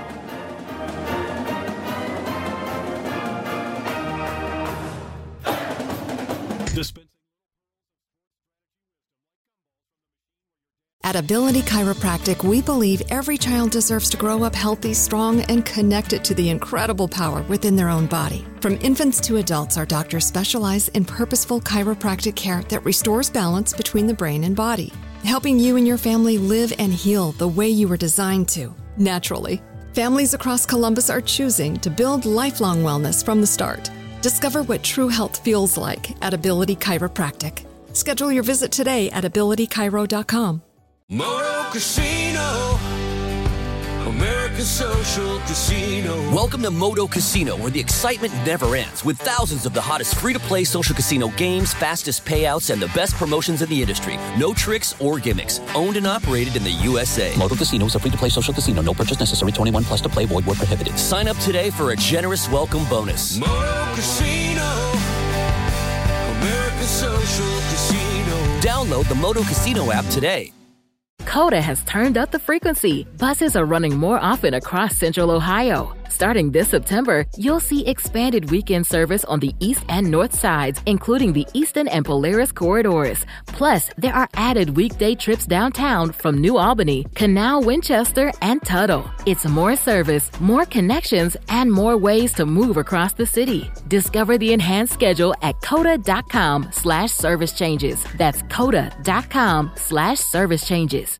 At Ability Chiropractic, we believe every child deserves to grow up healthy, strong, and connected to the incredible power within their own body. From infants to adults, our doctors specialize in purposeful chiropractic care that restores balance between the brain and body, helping you and your family live and heal the way you were designed to, naturally. Families across Columbus are choosing to build lifelong wellness from the start. Discover what true health feels like at Ability Chiropractic. Schedule your visit today at ability chiro dot com. Moto Casino, America's social casino. Welcome to Moto Casino, where the excitement never ends, with thousands of the hottest free-to-play social casino games, fastest payouts, and the best promotions in the industry. No tricks or gimmicks. Owned and operated in the U S A. Moto Casino is a free-to-play social casino. No purchase necessary. twenty-one plus to play. Void where prohibited. Sign up today for a generous welcome bonus. Moto Casino, America's social casino. Download the Moto Casino app today. Coda has turned up the frequency. Buses are running more often across Central Ohio. Starting this September, you'll see expanded weekend service on the east and north sides, including the Eastern and Polaris corridors. Plus, there are added weekday trips downtown from New Albany, Canal, Winchester, and Tuttle. It's more service, more connections, and more ways to move across the city. Discover the enhanced schedule at coda.com slash service changes. That's coda.com slash service changes.